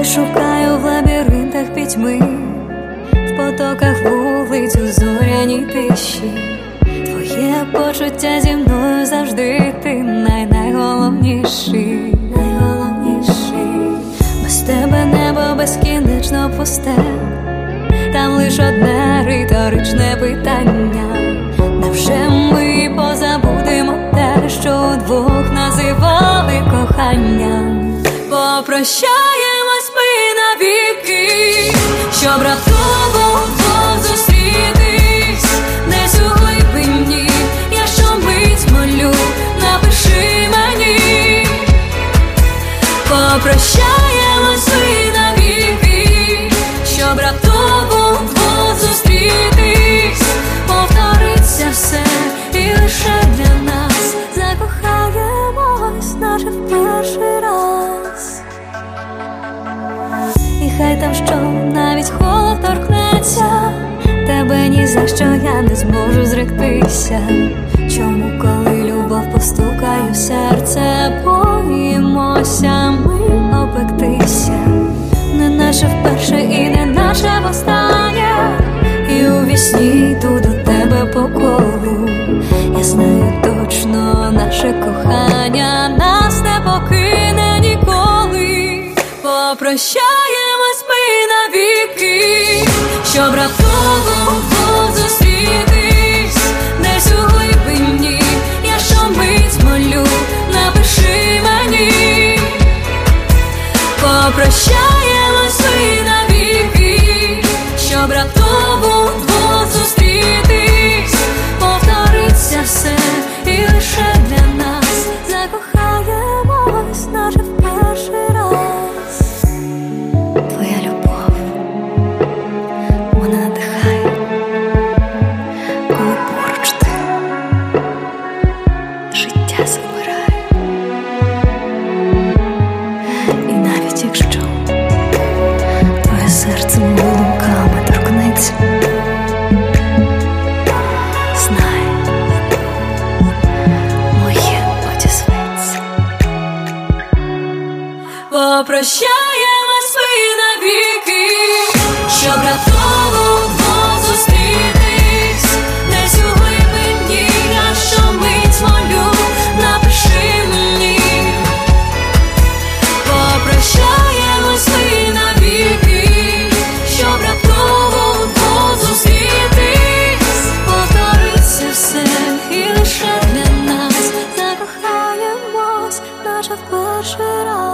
Шукаю в лабіринтах пітьми, в потоках вулиць у зоряній тиші. Твоє почуття зі мною завжди, ти найголовніший. Без тебе небо безкінечно пусте, там лиш одне риторичне питання: невже ми позабудемо те, що удвох називали коханням? Попрощаємось ми навіки, щоб раптово зустрітись десь у глибині. Я щомить молю, напиши мені. Попрощаємось ми навіки, щоб раптово зустрітись. Повториться все і лише для нас закохаємось, наче в перший раз. І хай там що, навіть холод торкнеться, тебе ні за що я не зможу зректися. Чому, коли любов постукає в серце, боїмося ми опектися? Не наче вперше і не наче востаннє, і у вісні йду до тебе по колу. Я знаю точно, наше кохання нас не покине ніколи. Попрощаємось ми навіки, щоб раптово зустрітись десь у глибині. Я щомить молю, напиши мені. Попрощаємось ми навіки, щоб раптово зустрітись. Повториться все і лише для нас закохаємось, наче в перший раз. Твоя любов, вона надихає, коли поруч ти, життя забирає. І навіть якщо твоє серце мого думками торкнеться, знай, моє одізветься. Попрощаємось ми навіки, щоб раптово зустрітись десь у глибині. Я щомить молю, напиши мені. Попрощаємось ми навіки, щоб раптово зустрітись. Повториться все і лише для нас закохаємось, наче в перший раз.